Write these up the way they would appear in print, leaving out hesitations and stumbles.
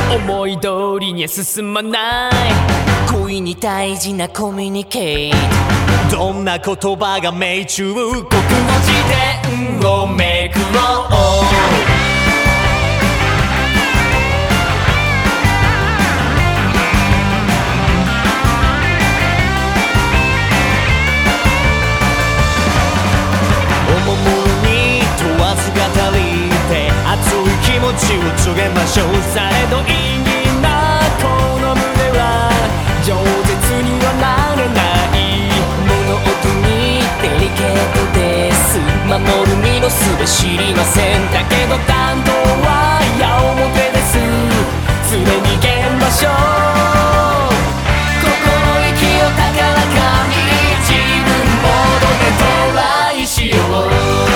思い通りには進まない恋に大事なコミュニケートどんな言葉が命中国語辞典をめくろう気持ちを告げましょうされど意義なこの胸は饒舌にはなれない物音にデリケートです守る身の術知りませんだけど担当は矢面です常に現場所心意気を高らかに自分モードでトライしよう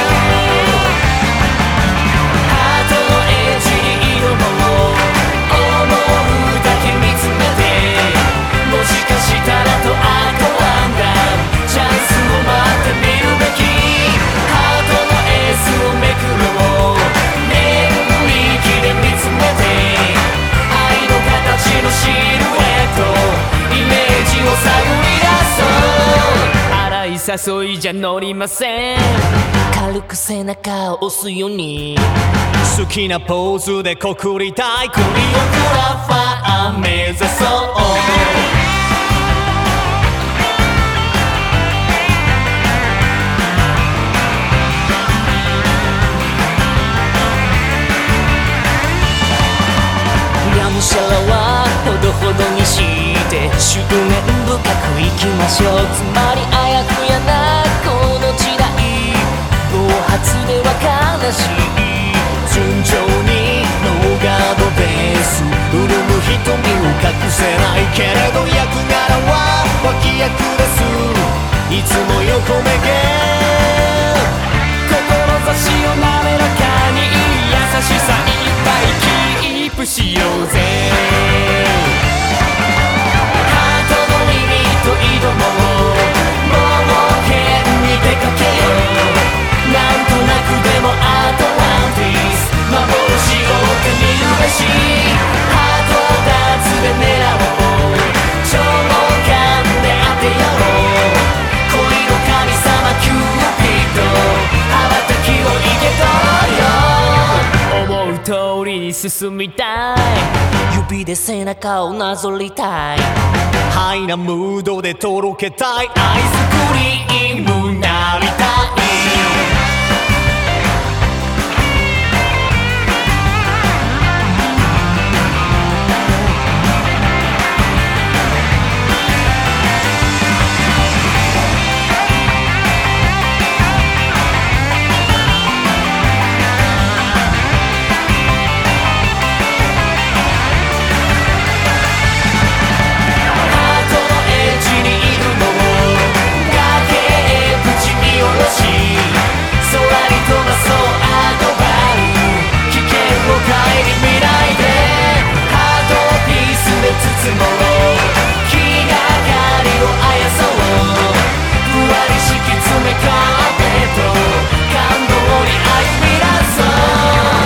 誘いじゃ乗りません軽く背中を押すように好きなポーズで告りたいコリオグラファー目指そうがむしゃらはほどほどにして執念深くいきましょうつまりあやふやなこの時代暴発では悲しい順調にノーガードです潤む瞳を隠せないけれど役柄は脇役ですいつも横目げ志を滑らかに優しさいっぱいキープしようぜハートのリミット挑もう冒険に出かけようなんとなくでもアトランティス幻を手に入れしハートを脱で狙おう超感で当てよう恋の神様キューピッド羽ばたきをいけとよ思う通りに進みたい指で背中をなぞりたいハイなムードでとろけたいアイスクリームなりたい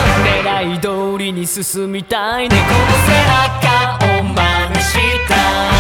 進みたい猫の背中を真似した